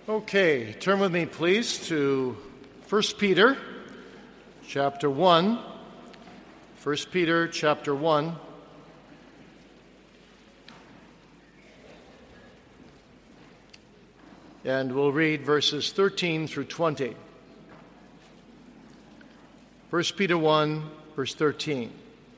Okay, turn with me, please, to 1 Peter chapter 1. 1 Peter chapter 1. And we'll read verses 13 through 20. 1 Peter 1, verse 13.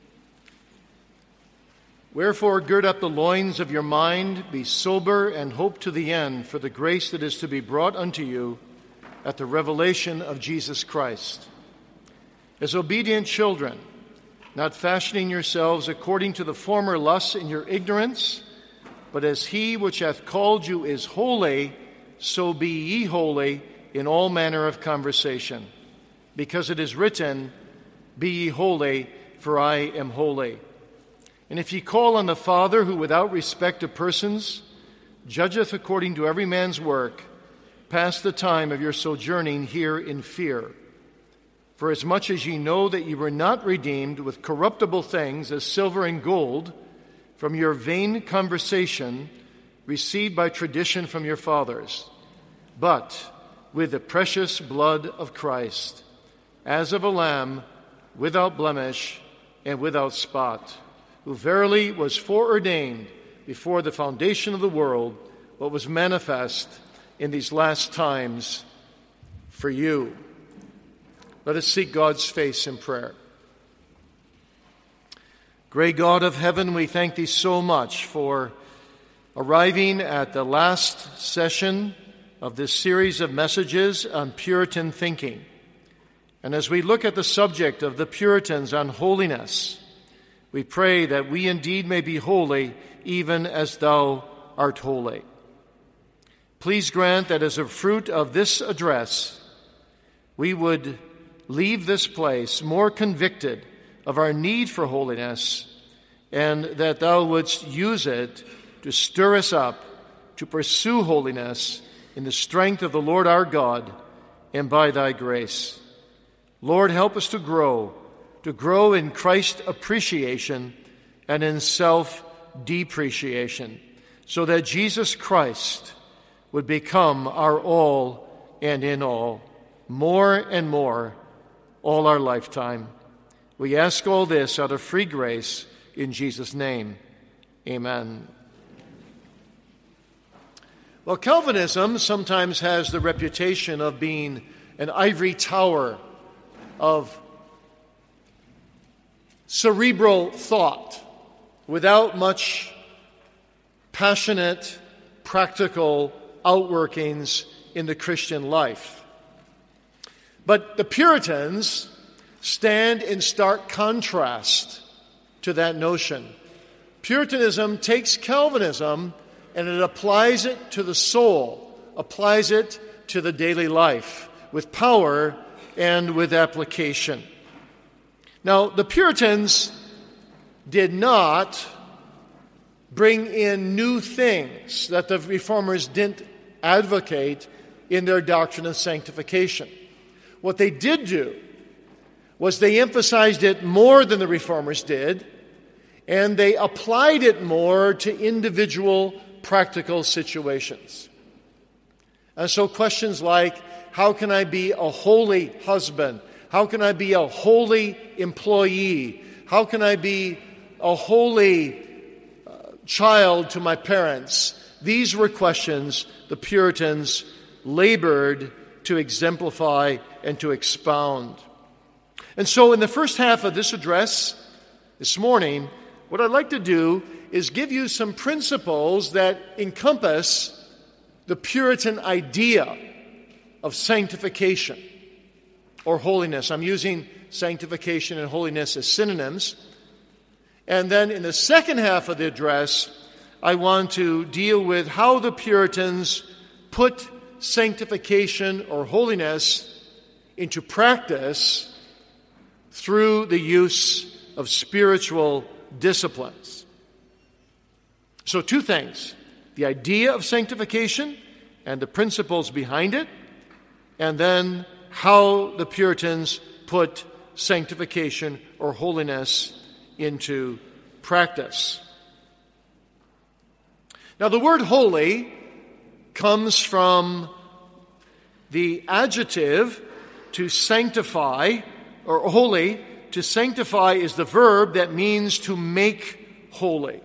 Wherefore, gird up the loins of your mind, be sober, and hope to the end for the grace that is to be brought unto you at the revelation of Jesus Christ. As obedient children, not fashioning yourselves according to the former lusts in your ignorance, but as he which hath called you is holy, so be ye holy in all manner of conversation. Because it is written, Be ye holy, for I am holy. And if ye call on the Father, who without respect of persons judgeth according to every man's work, pass the time of your sojourning here in fear. For as much as ye know that ye were not redeemed with corruptible things as silver and gold from your vain conversation received by tradition from your fathers, but with the precious blood of Christ, as of a lamb without blemish and without spot, who verily was foreordained before the foundation of the world, but was manifest in these last times for you. Let us seek God's face in prayer. Great God of heaven, we thank Thee so much for arriving at the last session of this series of messages on Puritan thinking. And as we look at the subject of the Puritans on holiness, we pray that we indeed may be holy even as Thou art holy. Please grant that as a fruit of this address, we would leave this place more convicted of our need for holiness, and that Thou wouldst use it to stir us up to pursue holiness in the strength of the Lord our God and by Thy grace. Lord, help us to grow in Christ appreciation and in self-depreciation, so that Jesus Christ would become our all and in all, more and more, all our lifetime. We ask all this out of free grace in Jesus' name. Amen. Well, Calvinism sometimes has the reputation of being an ivory tower of cerebral thought without much passionate, practical outworkings in the Christian life. But the Puritans stand in stark contrast to that notion. Puritanism takes Calvinism and it applies it to the soul, applies it to the daily life with power and with application. Now, the Puritans did not bring in new things that the Reformers didn't advocate in their doctrine of sanctification. What they did do was they emphasized it more than the Reformers did, and they applied it more to individual practical situations. And so questions like, how can I be a holy husband? How can I be a holy employee? How can I be a holy child to my parents? These were questions the Puritans labored to exemplify and to expound. And so in the first half of this address this morning, what I'd like to do is give you some principles that encompass the Puritan idea of sanctification or holiness. I'm using sanctification and holiness as synonyms. And then in the second half of the address, I want to deal with how the Puritans put sanctification or holiness into practice through the use of spiritual disciplines. So two things: the idea of sanctification and the principles behind it, and then how the Puritans put sanctification or holiness into practice. Now, the word holy comes from The adjective to sanctify, or holy, to sanctify is the verb that means to make holy.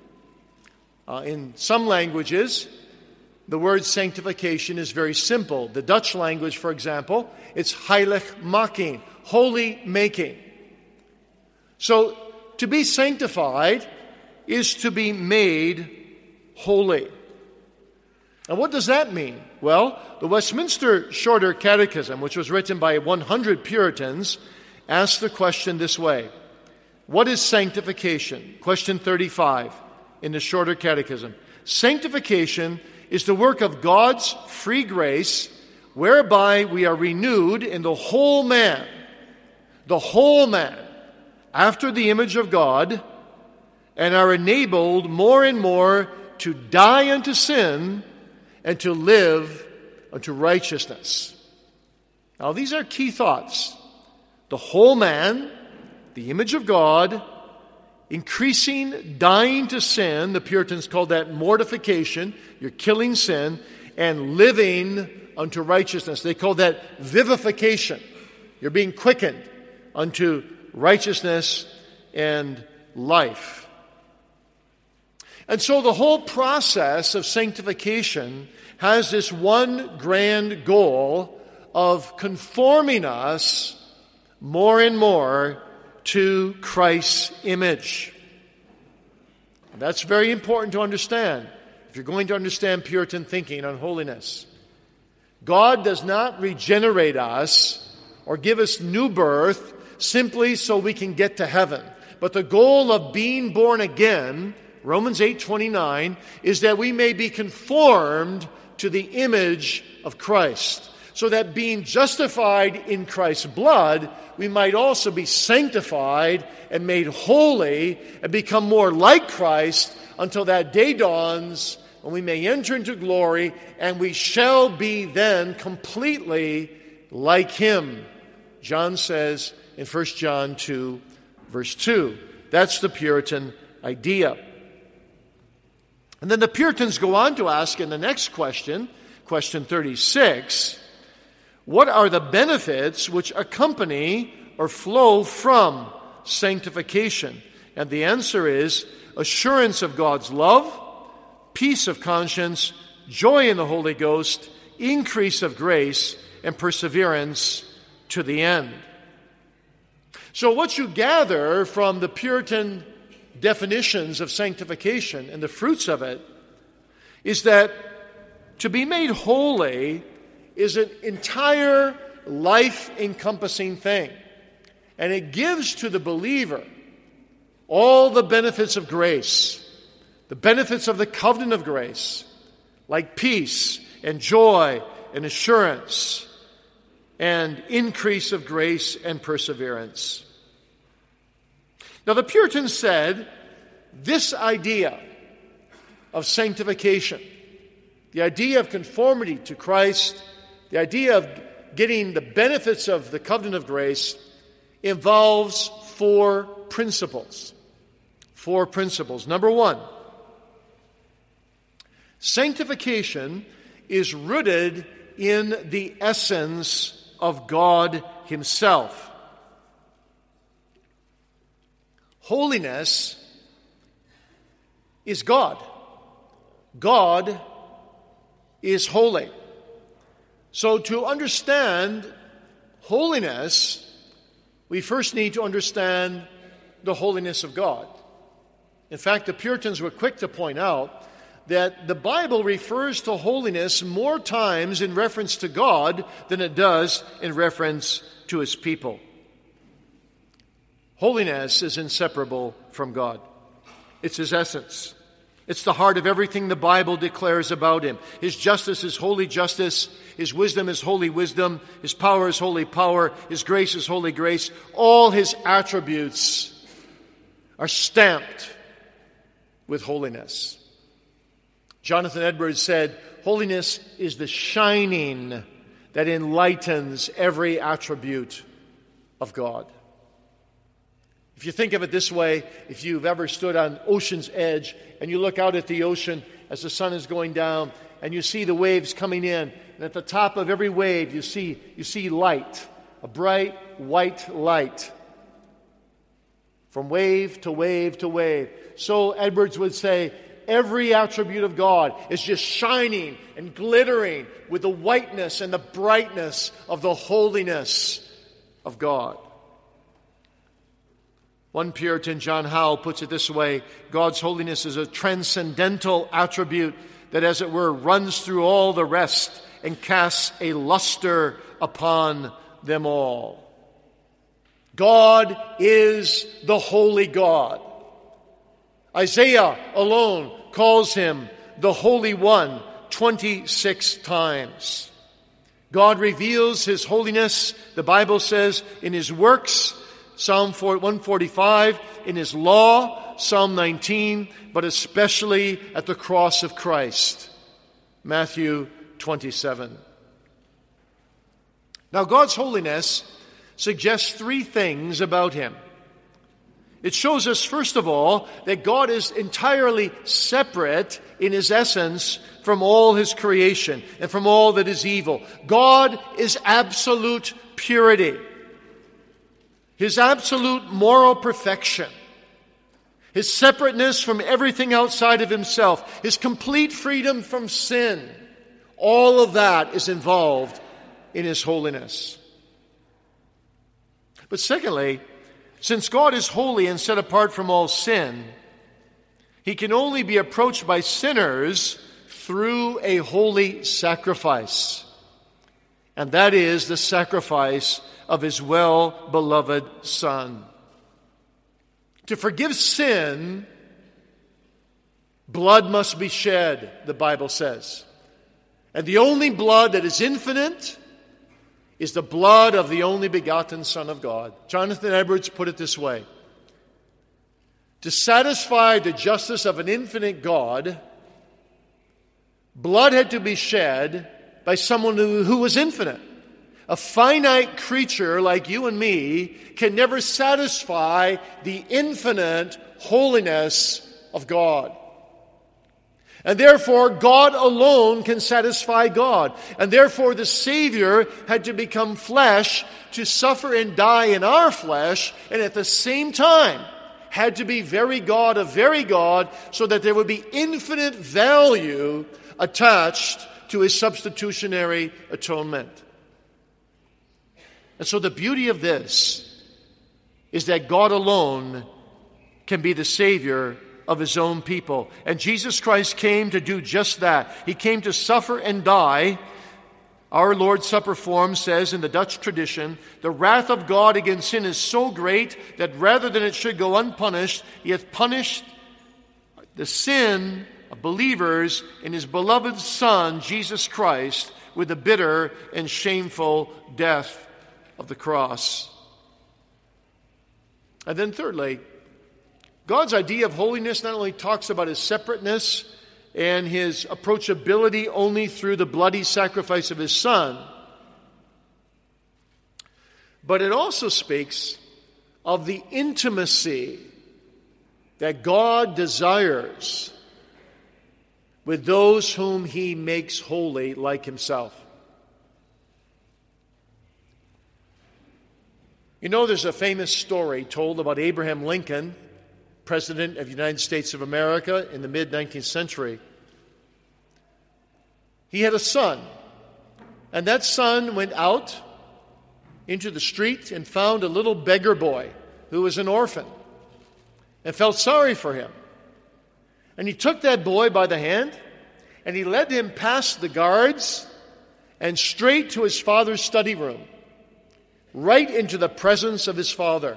In some languages, the word sanctification is very simple. The Dutch language, for example, it's heiligmaking, holy making. So, to be sanctified is to be made holy. And what does that mean? Well, the Westminster Shorter Catechism, which was written by 100 Puritans, asks the question this way. What is sanctification? Question 35 in the Shorter Catechism. Sanctification is the work of God's free grace, whereby we are renewed in the whole man, after the image of God, and are enabled more and more to die unto sin and to live unto righteousness. Now, these are key thoughts. The whole man, the image of God, increasing, dying to sin, the Puritans called that mortification, you're killing sin, and living unto righteousness. They call that vivification. You're being quickened unto righteousness and life. And so the whole process of sanctification has this one grand goal of conforming us more and more to Christ's image. And that's very important to understand if you're going to understand Puritan thinking on holiness. God does not regenerate us or give us new birth simply so we can get to heaven. But the goal of being born again, Romans 8:29, is that we may be conformed to the image of Christ, so that being justified in Christ's blood, we might also be sanctified and made holy and become more like Christ until that day dawns when we may enter into glory and we shall be then completely like Him. John says in 1 John 2, verse 2. That's the Puritan idea. And then the Puritans go on to ask in the next question, question 36, what are the benefits which accompany or flow from sanctification? And the answer is assurance of God's love, peace of conscience, joy in the Holy Ghost, increase of grace, and perseverance to the end. So what you gather from the Puritan definitions of sanctification and the fruits of it is that to be made holy is an entire life-encompassing thing. And it gives to the believer all the benefits of grace, the benefits of the covenant of grace, like peace and joy and assurance and increase of grace and perseverance. Now, the Puritans said this idea of sanctification, the idea of conformity to Christ, the idea of getting the benefits of the covenant of grace involves four principles. Four principles. Number one, sanctification is rooted in the essence of God Himself. Holiness is God. God is holy. So to understand holiness, we first need to understand the holiness of God. In fact, the Puritans were quick to point out that the Bible refers to holiness more times in reference to God than it does in reference to His people. Holiness is inseparable from God. It's His essence. It's the heart of everything the Bible declares about Him. His justice is holy justice. His wisdom is holy wisdom. His power is holy power. His grace is holy grace. All His attributes are stamped with holiness. Jonathan Edwards said, holiness is the shining that enlightens every attribute of God. If you think of it this way, if you've ever stood on ocean's edge and you look out at the ocean as the sun is going down and you see the waves coming in and at the top of every wave you see light, a bright white light. From wave to wave to wave. So Edwards would say, every attribute of God is just shining and glittering with the whiteness and the brightness of the holiness of God. One Puritan, John Howe, puts it this way: God's holiness is a transcendental attribute that, as it were, runs through all the rest and casts a luster upon them all. God is the holy God. Isaiah alone calls him the Holy One 26 times. God reveals his holiness, the Bible says, in his works, Psalm 145, in his law, Psalm 19, but especially at the cross of Christ, Matthew 27. Now, God's holiness suggests three things about him. It shows us, first of all, that God is entirely separate in his essence from all his creation and from all that is evil. God is absolute purity. His absolute moral perfection. His separateness from everything outside of himself. His complete freedom from sin. All of that is involved in his holiness. But secondly, since God is holy and set apart from all sin, he can only be approached by sinners through a holy sacrifice. And that is the sacrifice of his well-beloved Son. To forgive sin, blood must be shed, the Bible says. And the only blood that is infinite is the blood of the only begotten Son of God. Jonathan Edwards put it this way: to satisfy the justice of an infinite God, blood had to be shed by someone who was infinite. A finite creature like you and me can never satisfy the infinite holiness of God. And therefore, God alone can satisfy God. And therefore, the Savior had to become flesh to suffer and die in our flesh, and at the same time had to be very God of very God, so that there would be infinite value attached to his substitutionary atonement. And so the beauty of this is that God alone can be the Savior of his own people. And Jesus Christ came to do just that. He came to suffer and die. Our Lord's Supper form says in the Dutch tradition, the wrath of God against sin is so great that rather than it should go unpunished, he hath punished the sin of believers in his beloved Son, Jesus Christ, with the bitter and shameful death of the cross. And then thirdly, God's idea of holiness not only talks about his separateness and his approachability only through the bloody sacrifice of his Son, but it also speaks of the intimacy that God desires with those whom he makes holy like himself. You know, there's a famous story told about Abraham Lincoln, President of the United States of America in the mid-19th century. He had a son, and that son went out into the street and found a little beggar boy who was an orphan and felt sorry for him. And he took that boy by the hand and he led him past the guards and straight to his father's study room, right into the presence of his father.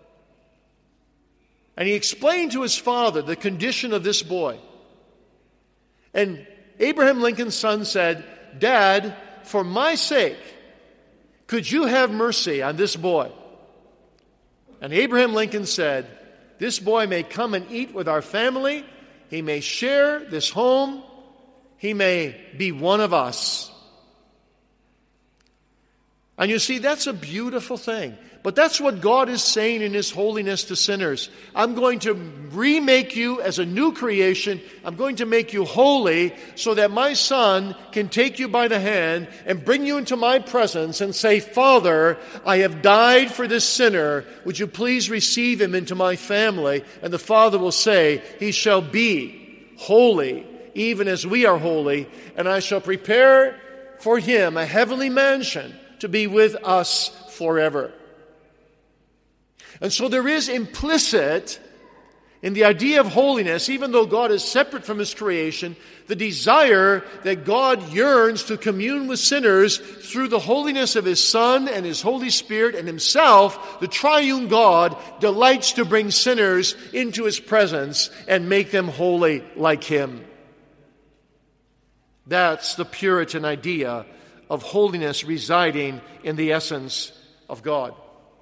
And he explained to his father the condition of this boy. And Abraham Lincoln's son said, "Dad, for my sake, could you have mercy on this boy?" And Abraham Lincoln said, "This boy may come and eat with our family. He may share this home. He may be one of us." And you see, that's a beautiful thing. But that's what God is saying in His holiness to sinners. I'm going to remake you as a new creation. I'm going to make you holy so that my Son can take you by the hand and bring you into my presence and say, Father, I have died for this sinner. Would you please receive him into my family? And the Father will say, he shall be holy, even as we are holy, and I shall prepare for him a heavenly mansion to be with us forever. And so there is implicit in the idea of holiness, even though God is separate from His creation, the desire that God yearns to commune with sinners through the holiness of His Son and His Holy Spirit, and Himself, the triune God, delights to bring sinners into His presence and make them holy like Him. That's the Puritan idea of holiness residing in the essence of God.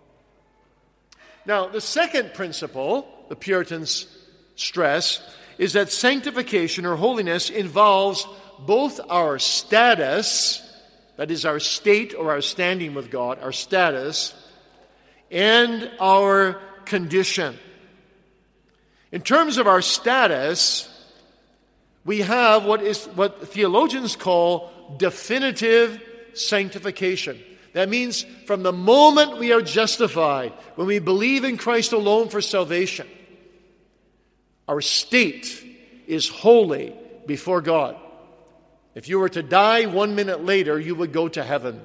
Now, the second principle the Puritans stress is that sanctification or holiness involves both our status, that is our state or our standing with God, our status, and our condition. In terms of our status, we have what theologians call definitive sanctification. That means from the moment we are justified, when we believe in Christ alone for salvation, our state is holy before God. If you were to die 1 minute later, you would go to heaven.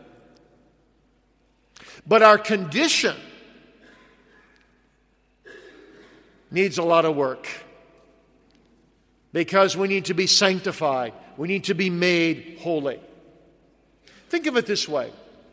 But our condition needs a lot of work, because we need to be sanctified. We need to be made holy. Think of it this way.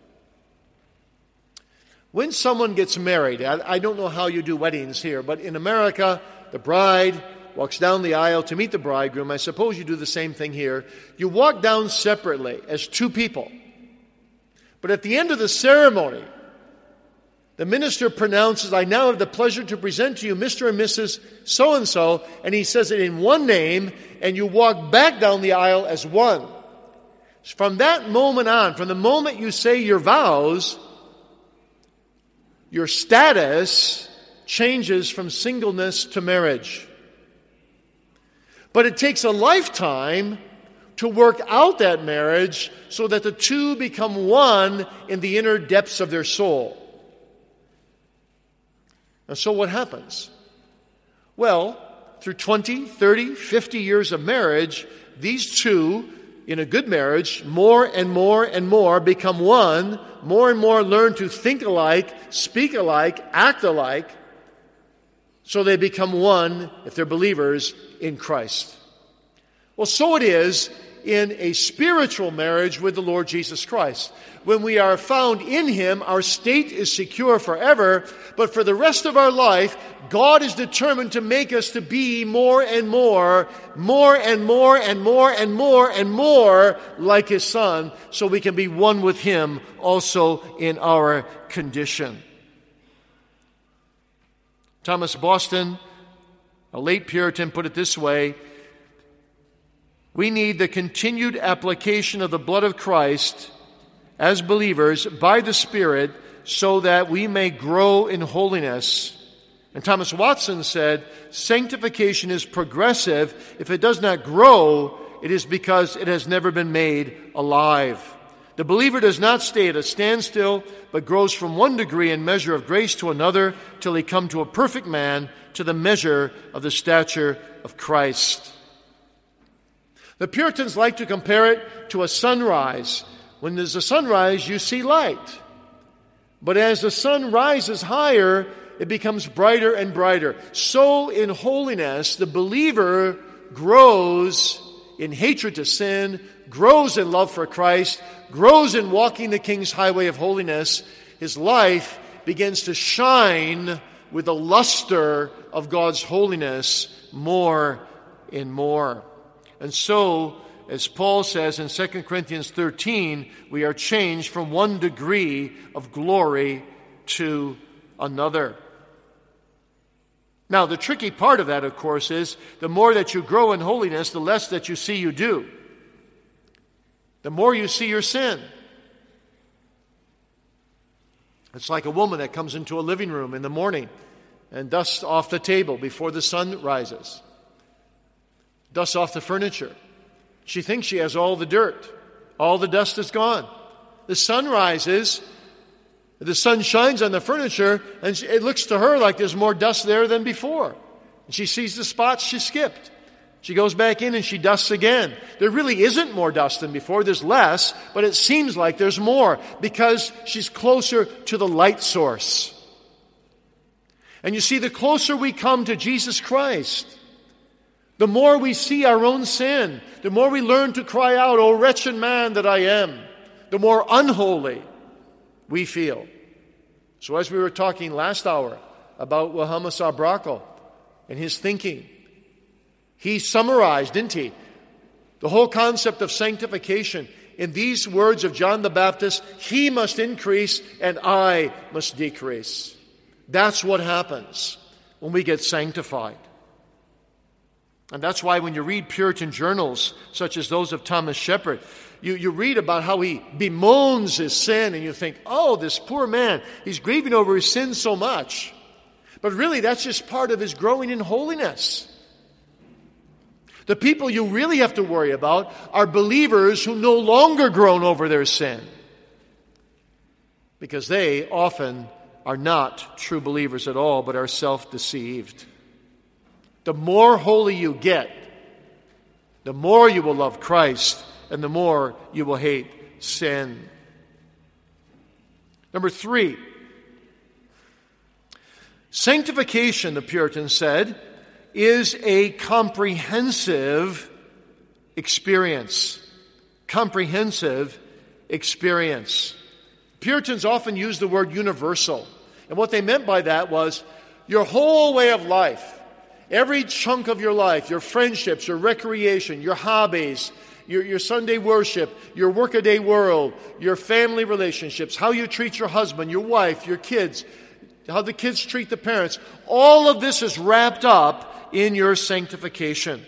When someone gets married, I don't know how you do weddings here, but in America, the bride walks down the aisle to meet the bridegroom. I suppose you do the same thing here. You walk down separately as two people. But at the end of the ceremony, the minister pronounces, I now have the pleasure to present to you Mr. and Mrs. So-and-so, and he says it in one name, and you walk back down the aisle as one. From that moment on, from the moment you say your vows, your status changes from singleness to marriage. But it takes a lifetime to work out that marriage so that the two become one in the inner depths of their soul. And so what happens? Well, through 20, 30, 50 years of marriage, these two, in a good marriage, more and more and more become one, more and more learn to think alike, speak alike, act alike, so they become one, if they're believers, in Christ. Well, so it is in a spiritual marriage with the Lord Jesus Christ. When we are found in Him, our state is secure forever, but for the rest of our life, God is determined to make us to be more and more like His Son, so we can be one with Him also in our condition. Thomas Boston, a late Puritan, put it this way: we need the continued application of the blood of Christ as believers by the Spirit so that we may grow in holiness. And Thomas Watson said, sanctification is progressive. If it does not grow, it is because it has never been made alive. The believer does not stay at a standstill, but grows from one degree and measure of grace to another till he come to a perfect man, to the measure of the stature of Christ. The Puritans like to compare it to a sunrise. When there's a sunrise, you see light. But as the sun rises higher, it becomes brighter and brighter. So in holiness, the believer grows in hatred to sin, grows in love for Christ, grows in walking the King's highway of holiness. His life begins to shine with the luster of God's holiness more and more. And so, as Paul says in 2 Corinthians 13, we are changed from one degree of glory to another. Now, the tricky part of that, of course, is the more that you grow in holiness, the less that you see you do. The more you see your sin. It's like a woman that comes into a living room in the morning and dusts off the table before the sun rises. Dusts off the furniture. She thinks she has all the dirt. All the dust is gone. The sun rises, the sun shines on the furniture, and it looks to her like there's more dust there than before. And she sees the spots she skipped. She goes back in and she dusts again. There really isn't more dust than before. There's less, but it seems like there's more because she's closer to the light source. And you see, the closer we come to Jesus Christ, the more we see our own sin, the more we learn to cry out, "O wretched man that I am," the more unholy we feel. So as we were talking last hour about Johannes Abrakel and his thinking, he summarized, didn't he, the whole concept of sanctification in these words of John the Baptist: "He must increase and I must decrease." That's what happens when we get sanctified. And that's why when you read Puritan journals, such as those of Thomas Shepard, you read about how he bemoans his sin, and you think, oh, this poor man, he's grieving over his sin so much. But really, that's just part of his growing in holiness. The people you really have to worry about are believers who no longer groan over their sin, because they often are not true believers at all, but are self-deceived. The more holy you get, the more you will love Christ, and the more you will hate sin. Number 3, sanctification, the Puritans said, is a comprehensive experience. Comprehensive experience. Puritans often use the word universal. And what they meant by that was your whole way of life, every chunk of your life, your friendships, your recreation, your hobbies, your Sunday worship, your workaday world, your family relationships, how you treat your husband, your wife, your kids, how the kids treat the parents. All of this is wrapped up in your sanctification.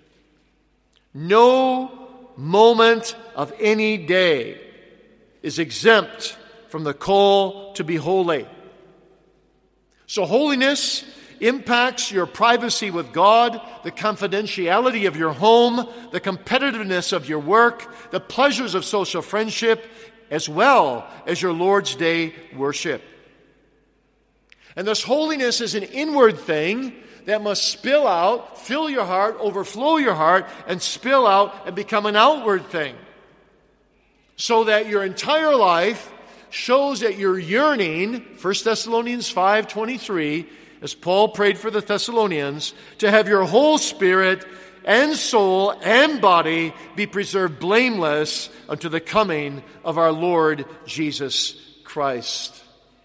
No moment of any day is exempt from the call to be holy. So holiness impacts your privacy with God, the confidentiality of your home, the competitiveness of your work, the pleasures of social friendship, as well as your Lord's Day worship. And thus holiness is an inward thing that must spill out, fill your heart, overflow your heart, and spill out and become an outward thing. So that your entire life shows that you're yearning, 1 Thessalonians 5:23, as Paul prayed for the Thessalonians, to have your whole spirit and soul and body be preserved blameless unto the coming of our Lord Jesus Christ.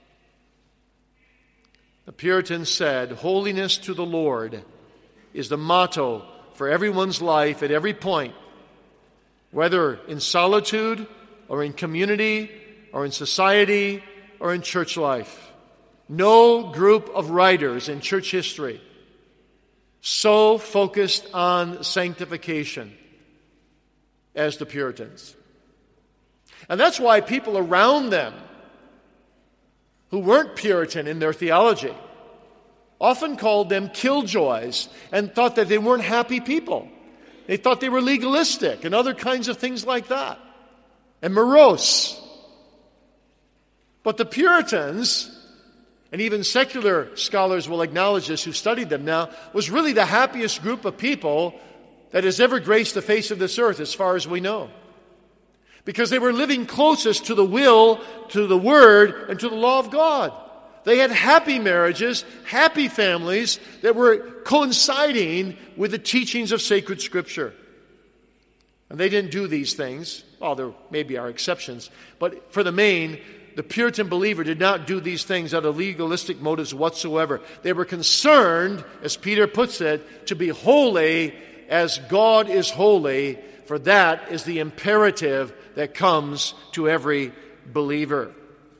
The Puritans said, holiness to the Lord is the motto for everyone's life at every point, whether in solitude or in community or in society or in church life. No group of writers in church history so focused on sanctification as the Puritans. And that's why people around them who weren't Puritan in their theology often called them killjoys and thought that they weren't happy people. They thought they were legalistic and other kinds of things like that, and morose. But the Puritans, and even secular scholars will acknowledge this who studied them now, was really the happiest group of people that has ever graced the face of this earth as far as we know. Because they were living closest to the will, to the Word, and to the law of God. They had happy marriages, happy families that were coinciding with the teachings of sacred Scripture. And they didn't do these things. Well, there maybe are exceptions. But for the main, the Puritan believer did not do these things out of legalistic motives whatsoever. They were concerned, as Peter puts it, to be holy as God is holy, for that is the imperative that comes to every believer.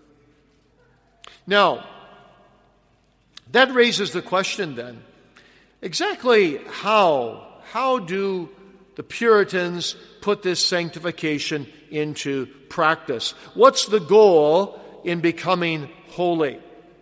Now, that raises the question then, exactly how do the Puritans put this sanctification into practice? What's the goal in becoming holy.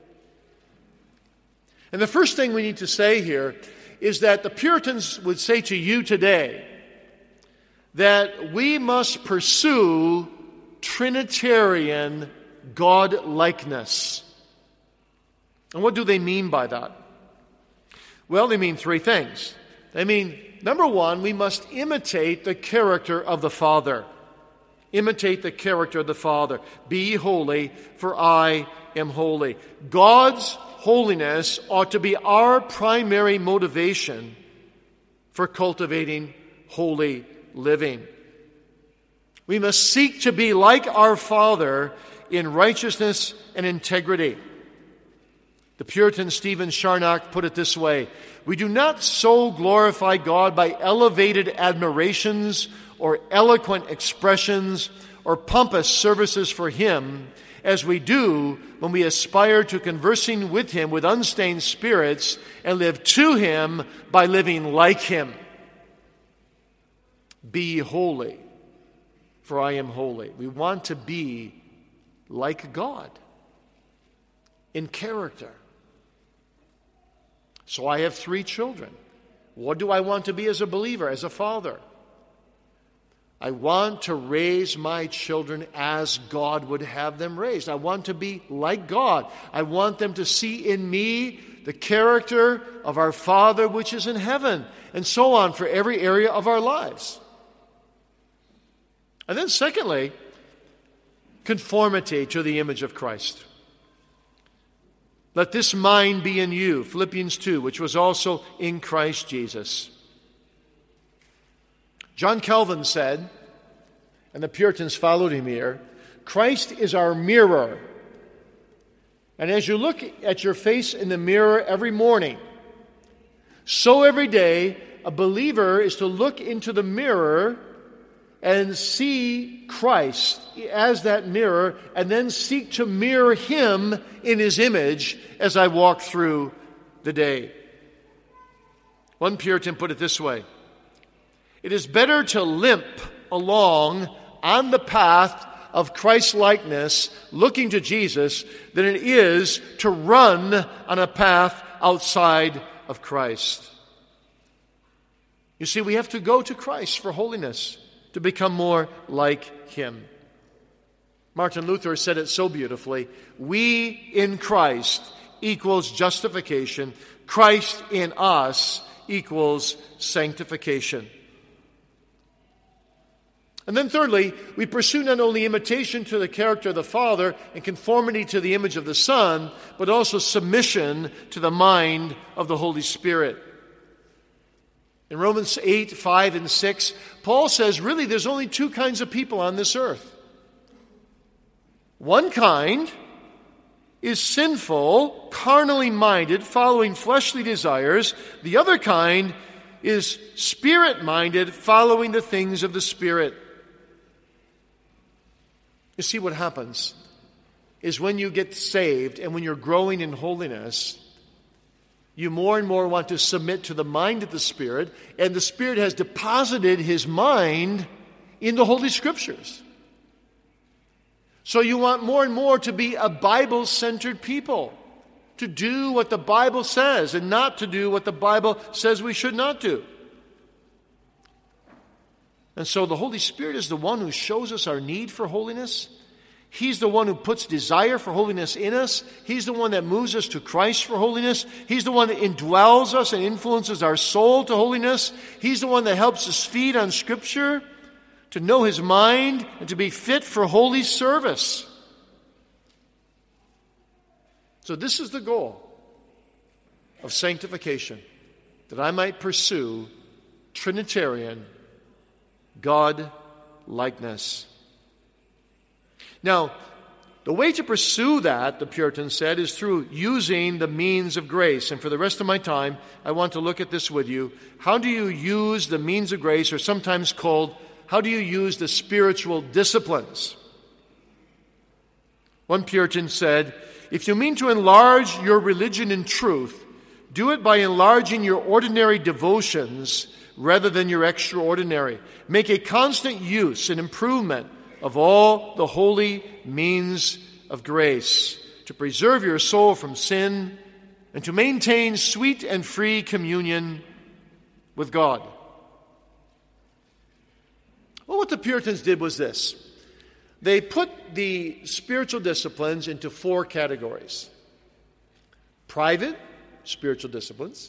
And the first thing we need to say here is that the Puritans would say to you today that we must pursue Trinitarian God-likeness. And what do they mean by that? Well, they mean three things. They mean, number one, we must imitate the character of the Father. Imitate the character of the Father. Be holy, for I am holy. God's holiness ought to be our primary motivation for cultivating holy living. We must seek to be like our Father in righteousness and integrity. The Puritan Stephen Charnock put it this way: we do not so glorify God by elevated admirations or eloquent expressions or pompous services for Him as we do when we aspire to conversing with Him with unstained spirits and live to Him by living like Him. Be holy, for I am holy. We want to be like God in character. So I have 3 children. What do I want to be as a believer, as a father? I want to raise my children as God would have them raised. I want to be like God. I want them to see in me the character of our Father which is in heaven, and so on for every area of our lives. And then secondly, conformity to the image of Christ. Let this mind be in you, Philippians 2, which was also in Christ Jesus. John Calvin said, and the Puritans followed him here, Christ is our mirror. And as you look at your face in the mirror every morning, so every day a believer is to look into the mirror and see Christ as that mirror, and then seek to mirror Him in His image as I walk through the day. One Puritan put it this way: it is better to limp along on the path of Christ-likeness, looking to Jesus, than it is to run on a path outside of Christ. You see, we have to go to Christ for holiness, to become more like Him. Martin Luther said it so beautifully: we in Christ equals justification. Christ in us equals sanctification. And then thirdly, we pursue not only imitation to the character of the Father and conformity to the image of the Son, but also submission to the mind of the Holy Spirit. In Romans 8, 5, and 6, Paul says, really, there's only 2 kinds of people on this earth. One kind is sinful, carnally minded, following fleshly desires. The other kind is spirit-minded, following the things of the Spirit. You see, what happens is when you get saved and when you're growing in holiness, you more and more want to submit to the mind of the Spirit, and the Spirit has deposited His mind in the Holy Scriptures. So you want more and more to be a Bible-centered people, to do what the Bible says and not to do what the Bible says we should not do. And so the Holy Spirit is the one who shows us our need for holiness. He's the one who puts desire for holiness in us. He's the one that moves us to Christ for holiness. He's the one that indwells us and influences our soul to holiness. He's the one that helps us feed on Scripture, to know His mind, and to be fit for holy service. So this is the goal of sanctification, that I might pursue Trinitarian God-likeness. Now, the way to pursue that, the Puritans said, is through using the means of grace. And for the rest of my time, I want to look at this with you. How do you use the means of grace, or sometimes called, how do you use the spiritual disciplines? One Puritan said, if you mean to enlarge your religion in truth, do it by enlarging your ordinary devotions rather than your extraordinary. Make a constant use and improvement of all the holy means of grace, to preserve your soul from sin, and to maintain sweet and free communion with God. Well, what the Puritans did was this. They put the spiritual disciplines into 4 categories. Private spiritual disciplines,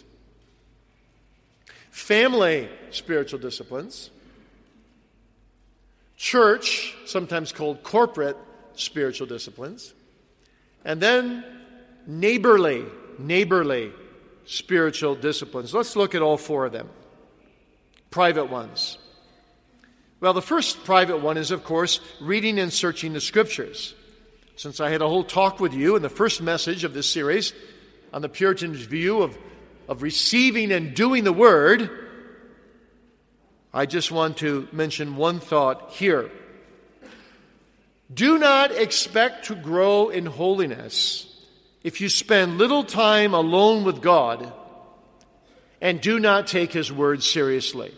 family spiritual disciplines, church, sometimes called corporate spiritual disciplines, and then neighborly spiritual disciplines. Let's look at all 4 of them. Private ones. Well, the first private one is, of course, reading and searching the Scriptures. Since I had a whole talk with you in the first message of this series on the Puritan's view of receiving and doing the Word, I just want to mention one thought here. Do not expect to grow in holiness if you spend little time alone with God and do not take His Word seriously.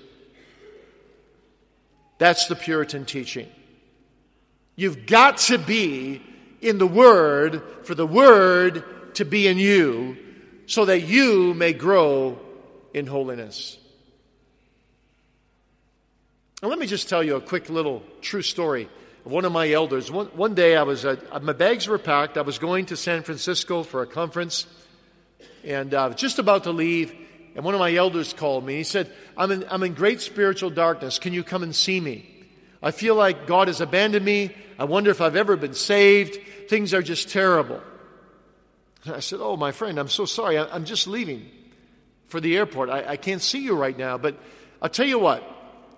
That's the Puritan teaching. You've got to be in the Word for the Word to be in you so that you may grow in holiness. Now let me just tell you a quick little true story of one of my elders. One day my bags were packed. I was going to San Francisco for a conference, and I was just about to leave, and one of my elders called me. He said, I'm in great spiritual darkness. Can you come and see me? I feel like God has abandoned me. I wonder if I've ever been saved. Things are just terrible. And I said, oh, my friend, I'm so sorry. I'm just leaving for the airport. I can't see you right now, but I'll tell you what.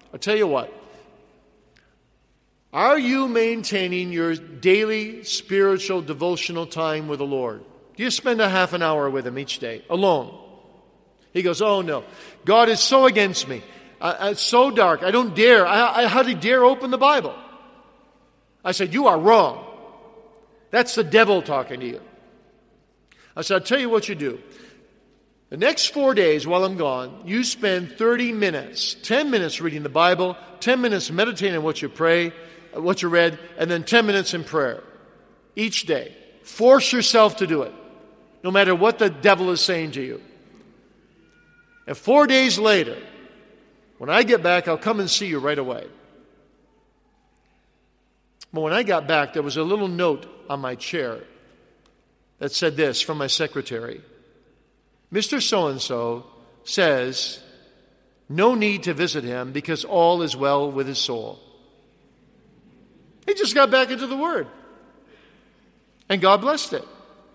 Are you maintaining your daily spiritual devotional time with the Lord? Do you spend a half an hour with Him each day, alone? He goes, oh no, God is so against me. It's so dark. I don't dare. I hardly dare open the Bible. I said, you are wrong. That's the devil talking to you. I said, I'll tell you what you do. The next 4 days while I'm gone, you spend 30 minutes, 10 minutes reading the Bible, 10 minutes meditating on what you pray, what you read, and then 10 minutes in prayer. Each day. Force yourself to do it, no matter what the devil is saying to you. And 4 days later, when I get back, I'll come and see you right away. But when I got back, there was a little note on my chair that said this from my secretary. Mr. So-and-so says, no need to visit him because all is well with his soul. He just got back into the Word. And God blessed it.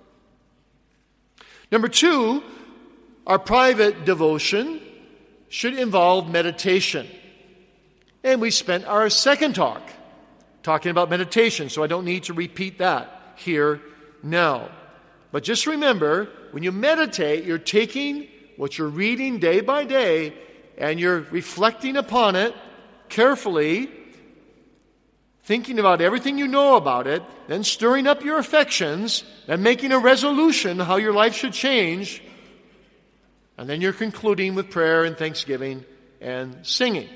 Number 2, our private devotion should involve meditation. And we spent our second talk talking about meditation, so I don't need to repeat that here now. But just remember, when you meditate, you're taking what you're reading day by day and you're reflecting upon it carefully, thinking about everything you know about it, then stirring up your affections and making a resolution how your life should change. And then you're concluding with prayer and thanksgiving and singing.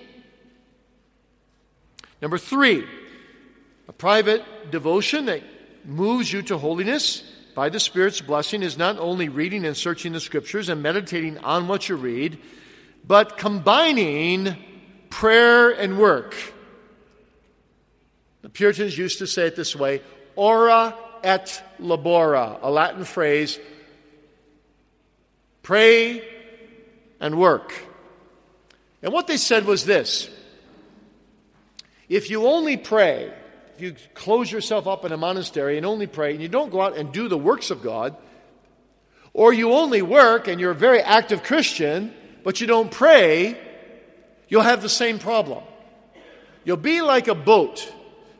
Number 3, a private devotion that moves you to holiness by the Spirit's blessing is not only reading and searching the Scriptures and meditating on what you read, but combining prayer and work. The Puritans used to say it this way, ora et labora, a Latin phrase, pray and work. And what they said was this: if you only pray, if you close yourself up in a monastery and only pray, and you don't go out and do the works of God, or you only work and you're a very active Christian, but you don't pray, you'll have the same problem. You'll be like a boat.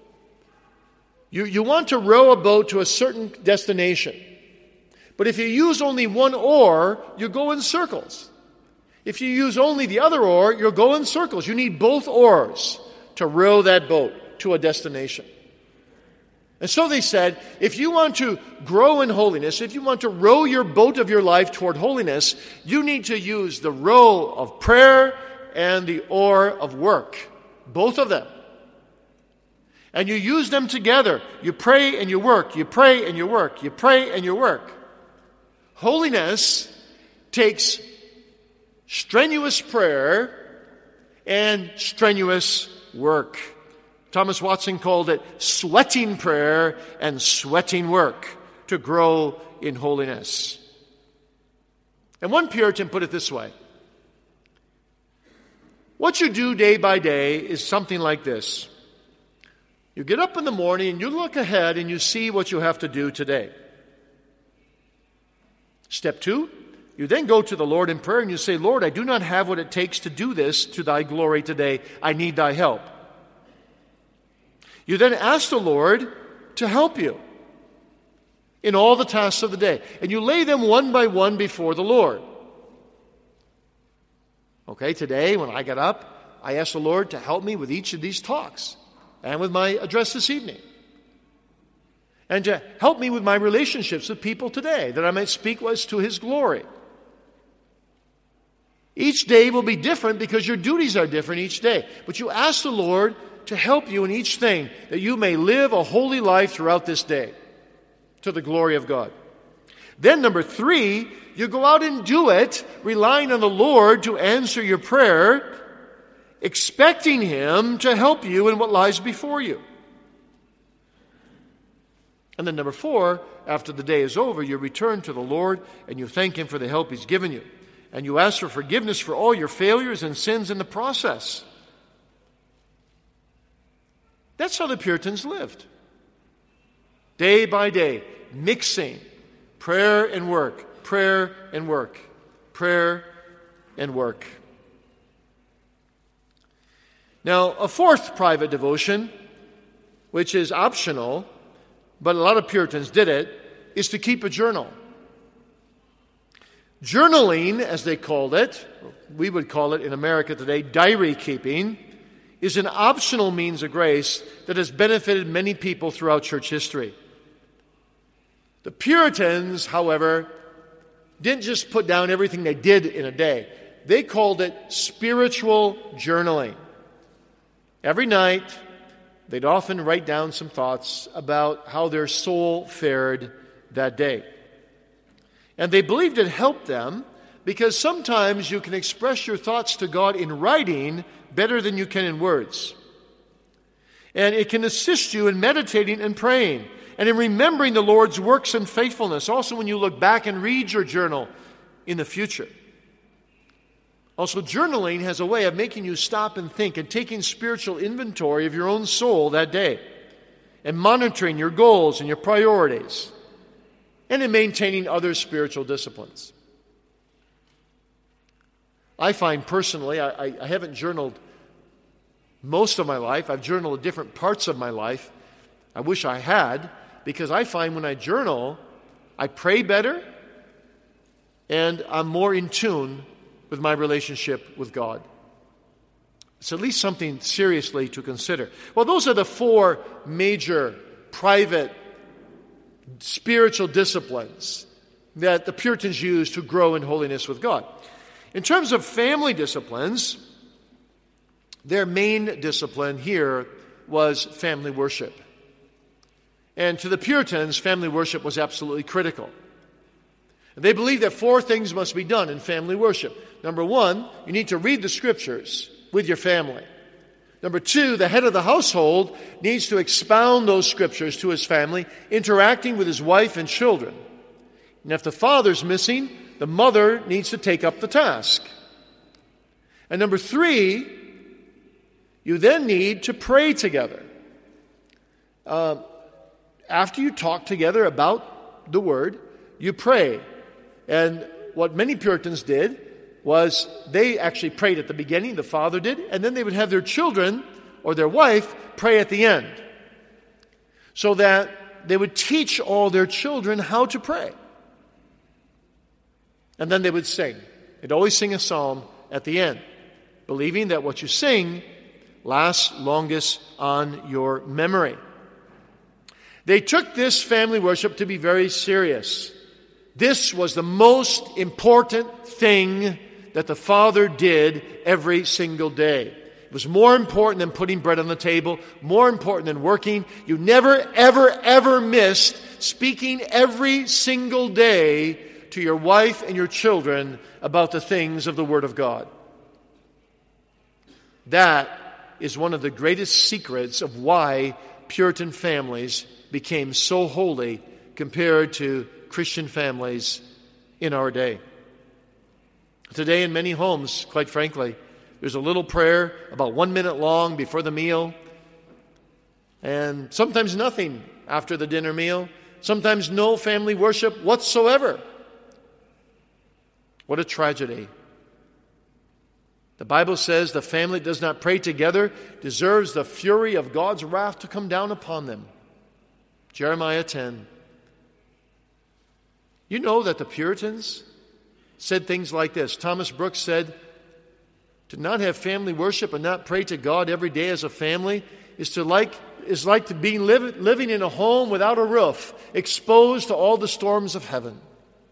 You want to row a boat to a certain destination. But if you use only one oar, you go in circles. If you use only the other oar, you'll go in circles. You need both oars to row that boat to a destination. And so they said, if you want to grow in holiness, if you want to row your boat of your life toward holiness, you need to use the row of prayer and the oar of work. Both of them. And you use them together. You pray and you work. You pray and you work. You pray and you work. Holiness takes strenuous prayer and strenuous work. Thomas Watson called it sweating prayer and sweating work to grow in holiness. And one Puritan put it this way: what you do day by day is something like this. You get up in the morning and you look ahead and you see what you have to do today. Step 2, you then go to the Lord in prayer and you say, Lord, I do not have what it takes to do this to thy glory today. I need thy help. You then ask the Lord to help you in all the tasks of the day. And you lay them one by one before the Lord. Okay, today when I get up, I ask the Lord to help me with each of these talks and with my address this evening. And to help me with my relationships with people today, that I might speak as to His glory. Each day will be different because your duties are different each day. But you ask the Lord to help you in each thing, that you may live a holy life throughout this day to the glory of God. Then number 3, you go out and do it, relying on the Lord to answer your prayer, expecting Him to help you in what lies before you. And then number 4, after the day is over, you return to the Lord and you thank Him for the help He's given you. And you ask for forgiveness for all your failures and sins in the process. That's how the Puritans lived. Day by day, mixing prayer and work, prayer and work, prayer and work. Now, a fourth private devotion, which is optional, but a lot of Puritans did it, is to keep a journal. Journaling, as they called it, we would call it in America today, diary keeping, is an optional means of grace that has benefited many people throughout church history. The Puritans, however, didn't just put down everything they did in a day. They called it spiritual journaling. Every night, they'd often write down some thoughts about how their soul fared that day. And they believed it helped them because sometimes you can express your thoughts to God in writing better than you can in words. And it can assist you in meditating and praying and in remembering the Lord's works and faithfulness. Also, when you look back and read your journal in the future. Also, journaling has a way of making you stop and think and taking spiritual inventory of your own soul that day and monitoring your goals and your priorities and in maintaining other spiritual disciplines. I find personally, I haven't journaled most of my life. I've journaled different parts of my life. I wish I had, because I find when I journal, I pray better and I'm more in tune with my relationship with God. It's at least something seriously to consider. Well, those are the 4 major private spiritual disciplines that the Puritans used to grow in holiness with God. In terms of family disciplines, their main discipline here was family worship. And to the Puritans, family worship was absolutely critical. They believed that 4 things must be done in family worship. Number 1, you need to read the Scriptures with your family. Number 2, the head of the household needs to expound those Scriptures to his family, interacting with his wife and children. And if the father's missing, the mother needs to take up the task. And number 3, you then need to pray together. After you talk together about the Word, you pray. And what many Puritans did was they actually prayed at the beginning, the father did, and then they would have their children or their wife pray at the end, so that they would teach all their children how to pray. And then they would sing. They'd always sing a psalm at the end, believing that what you sing lasts longest on your memory. They took this family worship to be very serious. This was the most important thing that the father did every single day. It was more important than putting bread on the table, more important than working. You never, ever, ever missed speaking every single day to your wife and your children about the things of the Word of God. That is one of the greatest secrets of why Puritan families became so holy compared to Christian families in our day. Today in many homes, quite frankly, there's a little prayer about 1 minute long before the meal, and sometimes nothing after the dinner meal, sometimes no family worship whatsoever. What a tragedy. The Bible says the family that does not pray together deserves the fury of God's wrath to come down upon them. Jeremiah 10. You know that the Puritans said things like this. Thomas Brooks said, to not have family worship and not pray to God every day as a family is like to be living in a home without a roof, exposed to all the storms of heaven.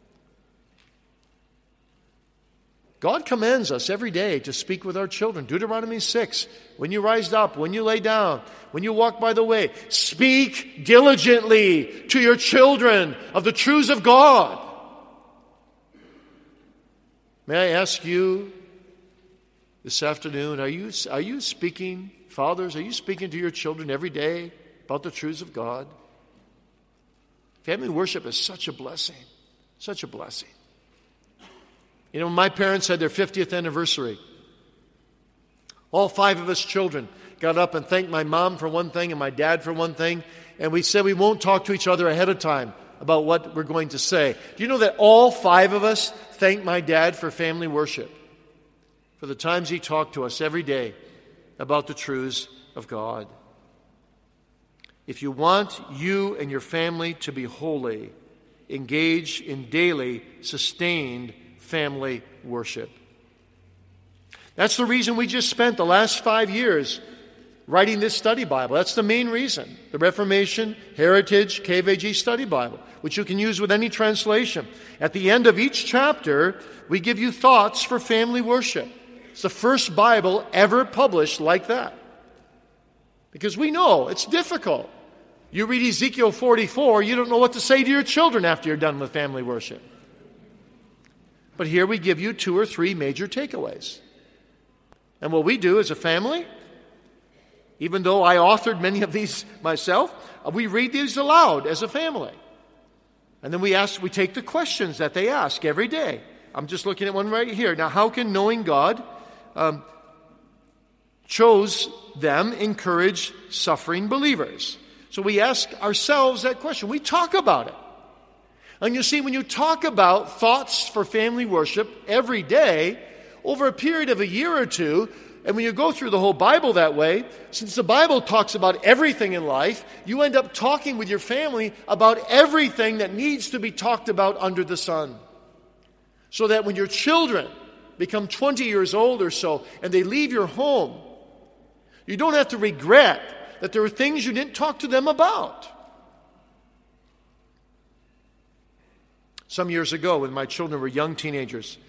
God commands us every day to speak with our children. Deuteronomy 6, when you rise up, when you lay down, when you walk by the way, speak diligently to your children of the truths of God. May I ask you this afternoon, are you speaking, fathers, are you speaking to your children every day about the truths of God? Family worship is such a blessing, such a blessing. You know, my parents had their 50th anniversary. All 5 of us children got up and thanked my mom for one thing and my dad for one thing, and we said we won't talk to each other ahead of time about what we're going to say. Do you know that all 5 of us thanked my dad for family worship, for the times he talked to us every day about the truths of God? If you want you and your family to be holy, engage in daily, sustained family worship. That's the reason we just spent the last 5 years writing this study Bible. That's the main reason. The Reformation Heritage KVG Study Bible, which you can use with any translation. At the end of each chapter, we give you thoughts for family worship. It's the first Bible ever published like that. Because we know it's difficult. You read Ezekiel 44, you don't know what to say to your children after you're done with family worship. But here we give you 2 or 3 major takeaways. And what we do as a family, even though I authored many of these myself, we read these aloud as a family. And then we take the questions that they ask every day. I'm just looking at one right here. Now, how can knowing God chose them encourage suffering believers? So we ask ourselves that question. We talk about it. And you see, when you talk about thoughts for family worship every day, over a period of a year or two, and when you go through the whole Bible that way, since the Bible talks about everything in life, you end up talking with your family about everything that needs to be talked about under the sun. So that when your children become 20 years old or so, and they leave your home, you don't have to regret that there are things you didn't talk to them about. Some years ago, when my children were young teenagers,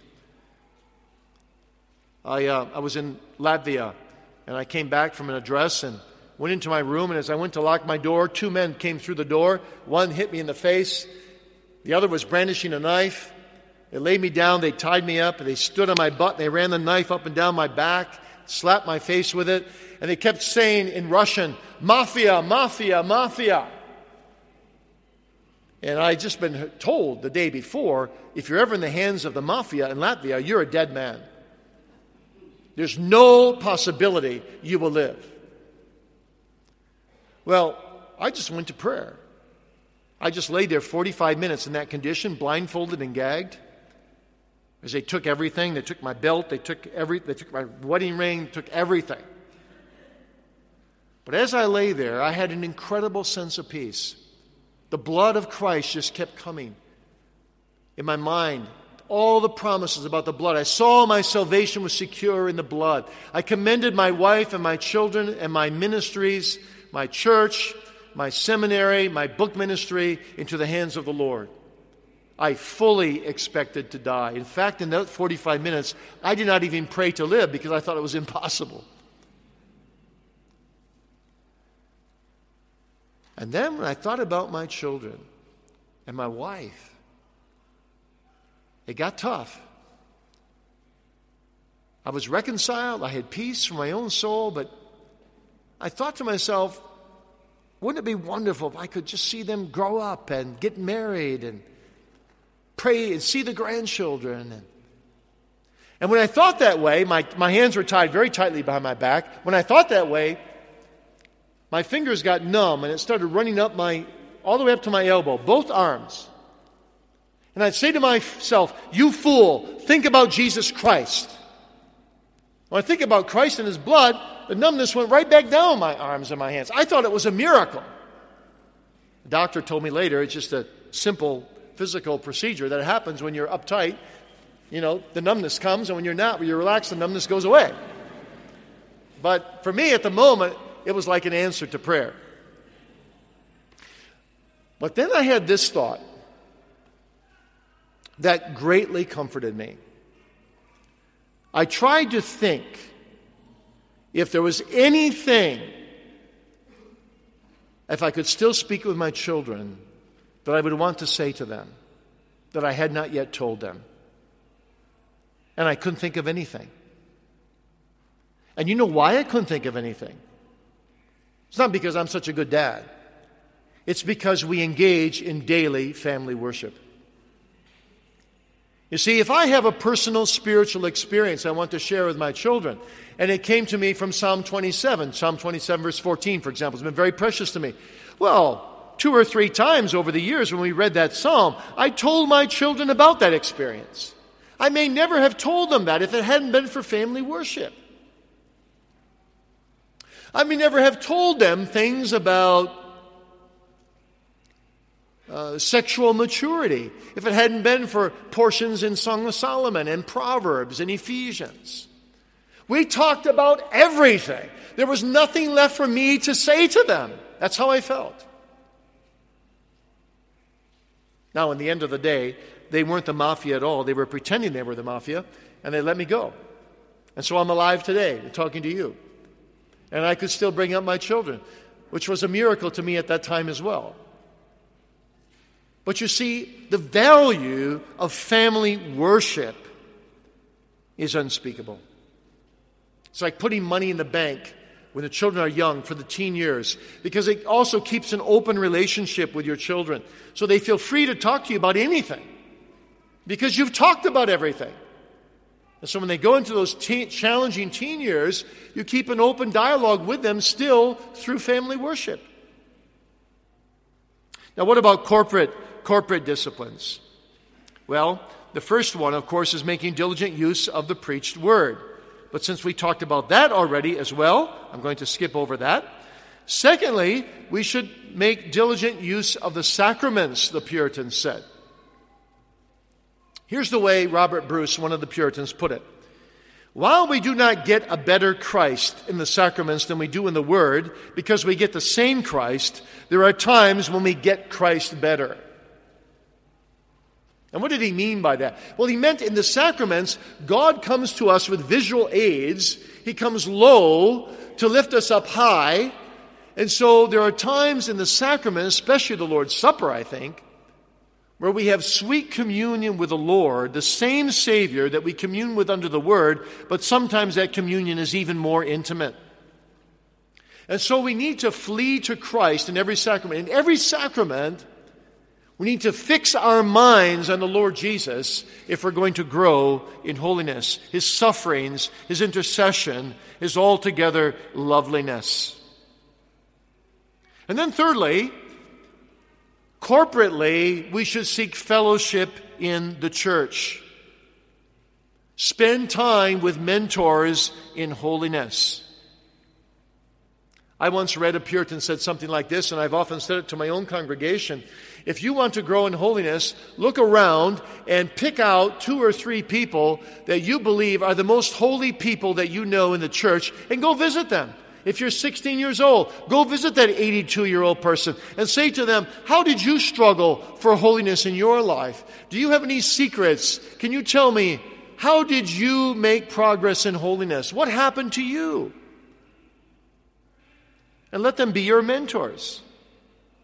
I was in Latvia, and I came back from an address and went into my room, and as I went to lock my door, 2 men came through the door. One hit me in the face. The other was brandishing a knife. They laid me down, they tied me up, and they stood on my butt, and they ran the knife up and down my back, slapped my face with it, and they kept saying in Russian, "Mafia, mafia, mafia." And I'd just been told the day before, if you're ever in the hands of the mafia in Latvia, you're a dead man. There's no possibility you will live. Well, I just went to prayer. I just laid there 45 minutes in that condition, blindfolded and gagged. As they took everything, they took my belt, they took my wedding ring, took everything. But as I lay there, I had an incredible sense of peace. The blood of Christ just kept coming in my mind. All the promises about the blood. I saw my salvation was secure in the blood. I commended my wife and my children and my ministries, my church, my seminary, my book ministry into the hands of the Lord. I fully expected to die. In fact, in that 45 minutes, I did not even pray to live because I thought it was impossible. And then when I thought about my children and my wife, it got tough. I was reconciled. I had peace for my own soul, but I thought to myself, wouldn't it be wonderful if I could just see them grow up and get married and pray and see the grandchildren? And when I thought that way, my hands were tied very tightly behind my back. When I thought that way, my fingers got numb and it started running up all the way up to my elbow, both arms. And I'd say to myself, you fool, think about Jesus Christ. When I think about Christ and His blood, the numbness went right back down my arms and my hands. I thought it was a miracle. The doctor told me later it's just a simple physical procedure that happens when you're uptight. You know, the numbness comes, and when you're not, when you're relaxed, the numbness goes away. But for me at the moment, it was like an answer to prayer. But then I had this thought that greatly comforted me. I tried to think if there was anything, if I could still speak with my children, that I would want to say to them that I had not yet told them. And I couldn't think of anything. And you know why I couldn't think of anything? It's not because I'm such a good dad. It's because we engage in daily family worship. You see, if I have a personal spiritual experience I want to share with my children, and it came to me from Psalm 27 verse 14, for example, has been very precious to me. Well, 2 or 3 times over the years when we read that psalm, I told my children about that experience. I may never have told them that if it hadn't been for family worship. I may never have told them things about sexual maturity if it hadn't been for portions in Song of Solomon and Proverbs and Ephesians. We talked about everything. There was nothing left for me to say to them. That's how I felt. Now, in the end of the day, they weren't the mafia at all. They were pretending they were the mafia, and they let me go. And so I'm alive today, talking to you. And I could still bring up my children, which was a miracle to me at that time as well. But you see, the value of family worship is unspeakable. It's like putting money in the bank when the children are young for the teen years, because it also keeps an open relationship with your children, so they feel free to talk to you about anything, because you've talked about everything. And so when they go into those challenging teen years, you keep an open dialogue with them still through family worship. Now, what about corporate disciplines? Well, the first one, of course, is making diligent use of the preached word. But since we talked about that already as well, I'm going to skip over that. Secondly, we should make diligent use of the sacraments, the Puritans said. Here's the way Robert Bruce, one of the Puritans, put it. While we do not get a better Christ in the sacraments than we do in the Word, because we get the same Christ, there are times when we get Christ better. And what did he mean by that? Well, he meant in the sacraments, God comes to us with visual aids. He comes low to lift us up high. And so there are times in the sacrament, especially the Lord's Supper, I think, where we have sweet communion with the Lord, the same Savior that we commune with under the Word, but sometimes that communion is even more intimate. And so we need to flee to Christ in every sacrament. In every sacrament, we need to fix our minds on the Lord Jesus if we're going to grow in holiness, His sufferings, His intercession, His altogether loveliness. And then thirdly, corporately, we should seek fellowship in the church. Spend time with mentors in holiness. I once read a Puritan said something like this, and I've often said it to my own congregation. If you want to grow in holiness, look around and pick out 2 or 3 people that you believe are the most holy people that you know in the church, and go visit them. If you're 16 years old, go visit that 82-year-old person and say to them, how did you struggle for holiness in your life? Do you have any secrets? Can you tell me, how did you make progress in holiness? What happened to you? And let them be your mentors.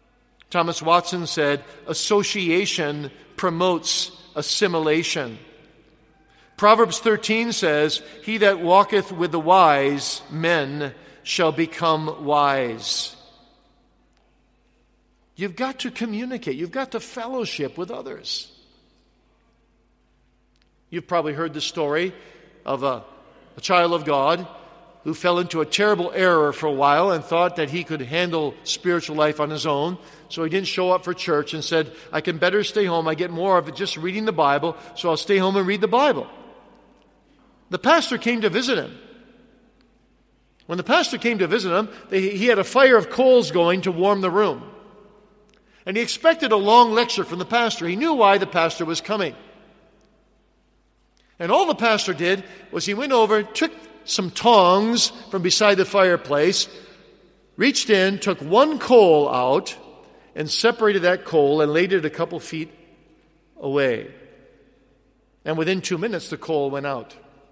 Thomas Watson said, association promotes assimilation. Proverbs 13 says, he that walketh with the wise men shall become wise. You've got to communicate. You've got to fellowship with others. You've probably heard the story of a child of God who fell into a terrible error for a while and thought that he could handle spiritual life on his own. So he didn't show up for church and said, I can better stay home. I get more of it just reading the Bible, so I'll stay home and read the Bible. The pastor came to visit him. When the pastor came to visit him, he had a fire of coals going to warm the room. And he expected a long lecture from the pastor. He knew why the pastor was coming. And all the pastor did was he went over, took some tongs from beside the fireplace, reached in, took one coal out, and separated that coal and laid it a couple feet away. And within 2 minutes, the coal went out.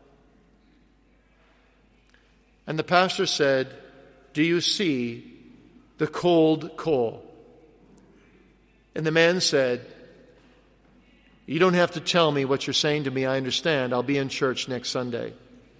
And the pastor said, do you see the cold coal? And the man said, you don't have to tell me what you're saying to me. I understand. I'll be in church next Sunday.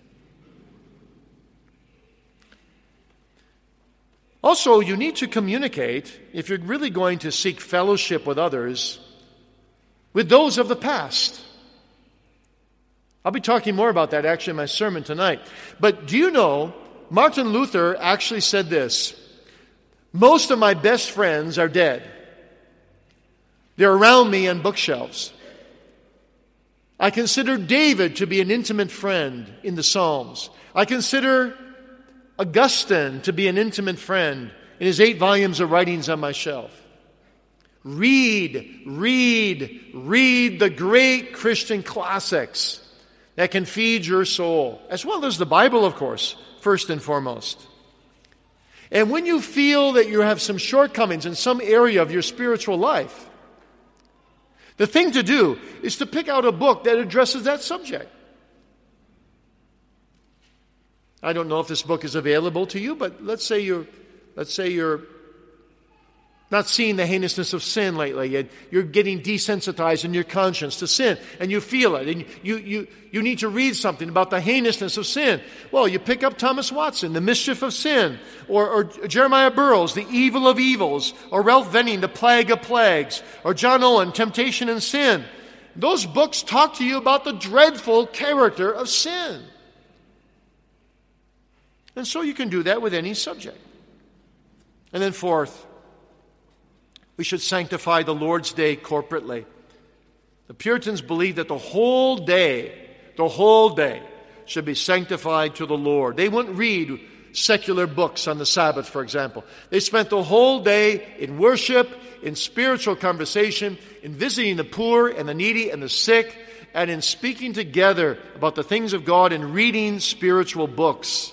Also, you need to communicate, if you're really going to seek fellowship with others, with those of the past. I'll be talking more about that actually in my sermon tonight. But do you know, Martin Luther actually said this, most of my best friends are dead. They're around me on bookshelves. I consider David to be an intimate friend in the Psalms. I consider Augustine to be an intimate friend in his 8 volumes of writings on my shelf. Read the great Christian classics that can feed your soul, as well as the Bible, of course, first and foremost. And when you feel that you have some shortcomings in some area of your spiritual life, the thing to do is to pick out a book that addresses that subject. I don't know if this book is available to you, but let's say you're not seeing the heinousness of sin lately. You're getting desensitized in your conscience to sin, and you feel it, and you need to read something about the heinousness of sin. Well, you pick up Thomas Watson, The Mischief of Sin, or Jeremiah Burroughs, The Evil of Evils, or Ralph Venning, The Plague of Plagues, or John Owen, Temptation and Sin. Those books talk to you about the dreadful character of sin. And so you can do that with any subject. And then fourth, we should sanctify the Lord's Day corporately. The Puritans believed that the whole day should be sanctified to the Lord. They wouldn't read secular books on the Sabbath, for example. They spent the whole day in worship, in spiritual conversation, in visiting the poor and the needy and the sick, and in speaking together about the things of God and reading spiritual books.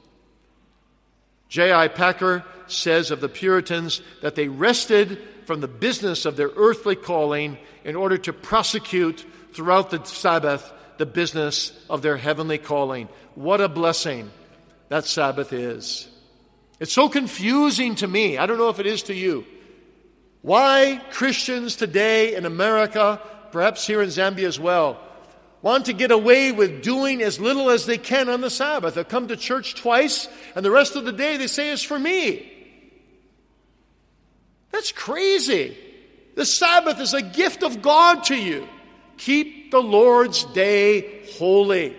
J.I. Packer says of the Puritans that they rested from the business of their earthly calling in order to prosecute throughout the Sabbath the business of their heavenly calling. What a blessing that Sabbath is. It's so confusing to me. I don't know if it is to you. Why Christians today in America, perhaps here in Zambia as well, want to get away with doing as little as they can on the Sabbath. They'll come to church twice, and the rest of the day they say it's for me. That's crazy. The Sabbath is a gift of God to you. Keep the Lord's Day holy.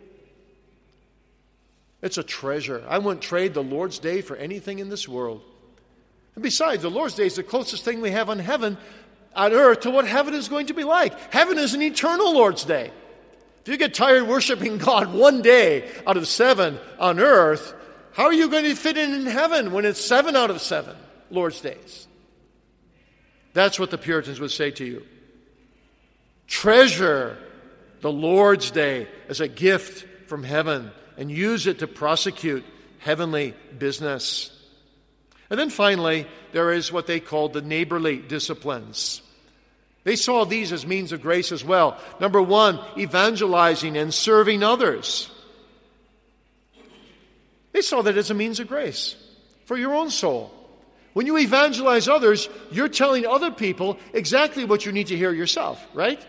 It's a treasure. I wouldn't trade the Lord's Day for anything in this world. And besides, the Lord's Day is the closest thing we have on earth to what heaven is going to be like. Heaven is an eternal Lord's Day. If you get tired worshiping God one day out of 7 on earth, how are you going to fit in heaven when it's 7 out of 7 Lord's Days? That's what the Puritans would say to you. Treasure the Lord's Day as a gift from heaven and use it to prosecute heavenly business. And then finally, there is what they called the neighborly disciplines. They saw these as means of grace as well. Number 1, evangelizing and serving others. They saw that as a means of grace for your own soul. When you evangelize others, you're telling other people exactly what you need to hear yourself, right?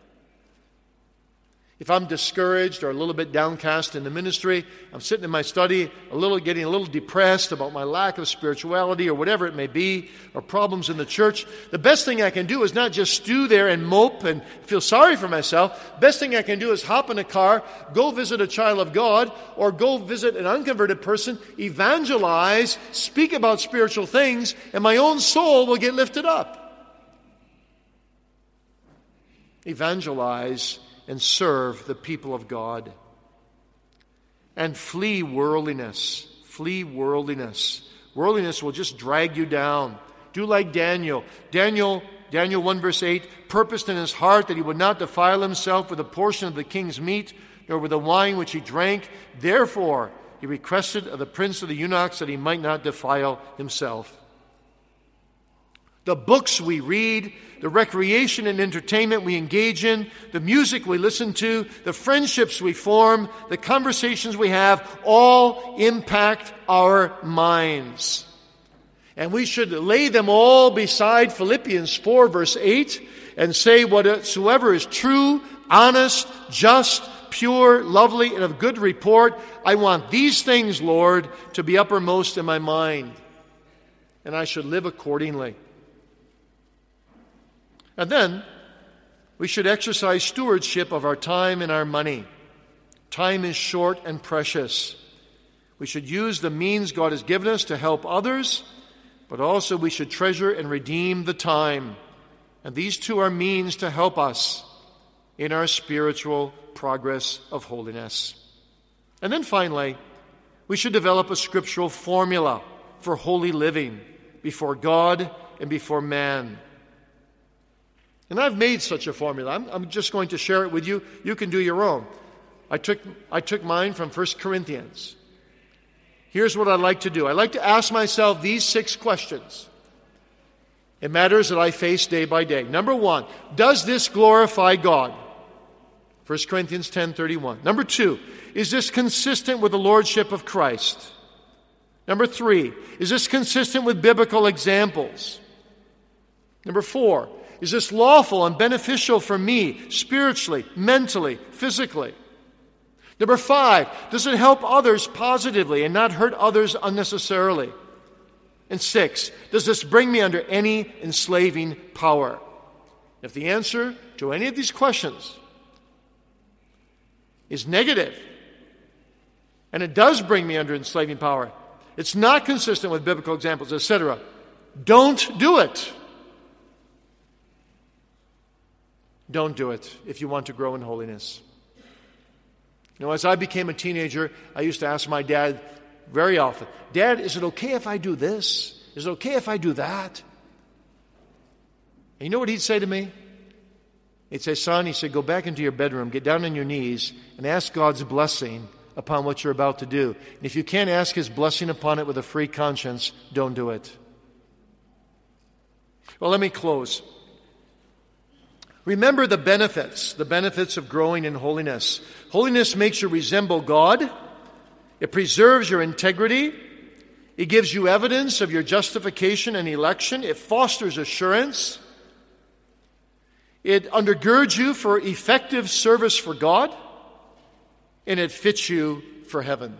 If I'm discouraged or a little bit downcast in the ministry, I'm sitting in my study, getting a little depressed about my lack of spirituality or whatever it may be, or problems in the church, the best thing I can do is not just stew there and mope and feel sorry for myself. The best thing I can do is hop in a car, go visit a child of God, or go visit an unconverted person, evangelize, speak about spiritual things, and my own soul will get lifted up. Evangelize and serve the people of God. And flee worldliness. Flee worldliness. Worldliness will just drag you down. Do like Daniel. Daniel 1 verse 8, purposed in his heart that he would not defile himself with a portion of the king's meat, nor with the wine which he drank. Therefore, he requested of the prince of the eunuchs that he might not defile himself. The books we read, the recreation and entertainment we engage in, the music we listen to, the friendships we form, the conversations we have, all impact our minds. And we should lay them all beside Philippians 4 verse 8 and say, whatsoever is true, honest, just, pure, lovely, and of good report, I want these things, Lord, to be uppermost in my mind. And I should live accordingly. And then, we should exercise stewardship of our time and our money. Time is short and precious. We should use the means God has given us to help others, but also we should treasure and redeem the time. And these two are means to help us in our spiritual progress of holiness. And then finally, we should develop a scriptural formula for holy living before God and before man. And I've made such a formula. I'm just going to share it with you. You can do your own. I took mine from 1 Corinthians. Here's what I like to do. I like to ask myself these 6 questions in matters that I face day by day. Number 1, does this glorify God? 1 Corinthians 10:31. Number 2, is this consistent with the lordship of Christ? Number 3, is this consistent with biblical examples? Number 4, is this lawful and beneficial for me spiritually, mentally, physically? Number 5, does it help others positively and not hurt others unnecessarily? And 6, does this bring me under any enslaving power? If the answer to any of these questions is negative, and it does bring me under enslaving power, it's not consistent with biblical examples, etc., don't do it. Don't do it if you want to grow in holiness. As I became a teenager, I used to ask my dad very often, Dad, is it okay if I do this? Is it okay if I do that? And you know what he'd say to me? He'd say, son, go back into your bedroom, get down on your knees, and ask God's blessing upon what you're about to do. And if you can't ask His blessing upon it with a free conscience, don't do it. Well, let me close. Remember the benefits of growing in holiness. Holiness makes you resemble God. It preserves your integrity. It gives you evidence of your justification and election. It fosters assurance. It undergirds you for effective service for God. And it fits you for heaven.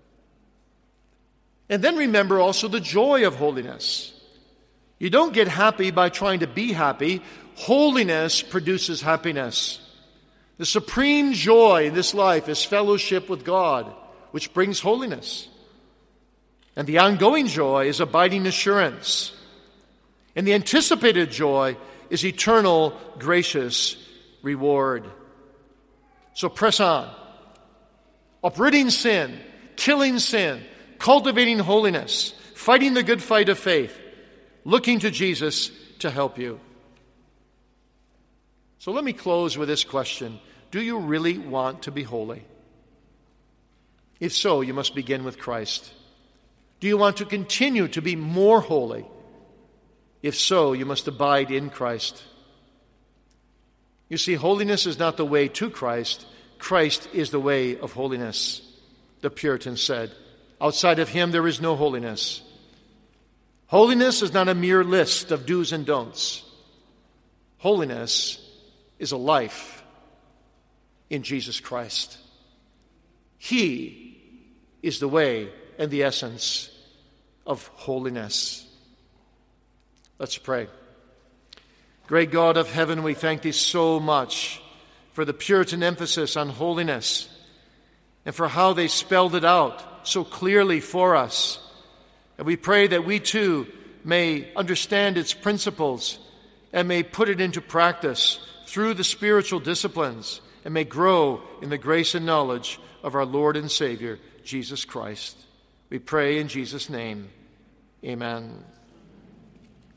And then remember also the joy of holiness. You don't get happy by trying to be happy. Holiness produces happiness. The supreme joy in this life is fellowship with God, which brings holiness. And the ongoing joy is abiding assurance. And the anticipated joy is eternal, gracious reward. So press on. Uprooting sin, killing sin, cultivating holiness, fighting the good fight of faith, looking to Jesus to help you. So let me close with this question. Do you really want to be holy? If so, you must begin with Christ. Do you want to continue to be more holy? If so, you must abide in Christ. You see, holiness is not the way to Christ. Christ is the way of holiness, the Puritans said. Outside of Him, there is no holiness. Holiness is not a mere list of do's and don'ts. Holiness is a life in Jesus Christ. He is the way and the essence of holiness. Let's pray. Great God of heaven, we thank thee so much for the Puritan emphasis on holiness and for how they spelled it out so clearly for us. And we pray that we too may understand its principles and may put it into practice through the spiritual disciplines and may grow in the grace and knowledge of our Lord and Savior, Jesus Christ. We pray in Jesus' name. Amen.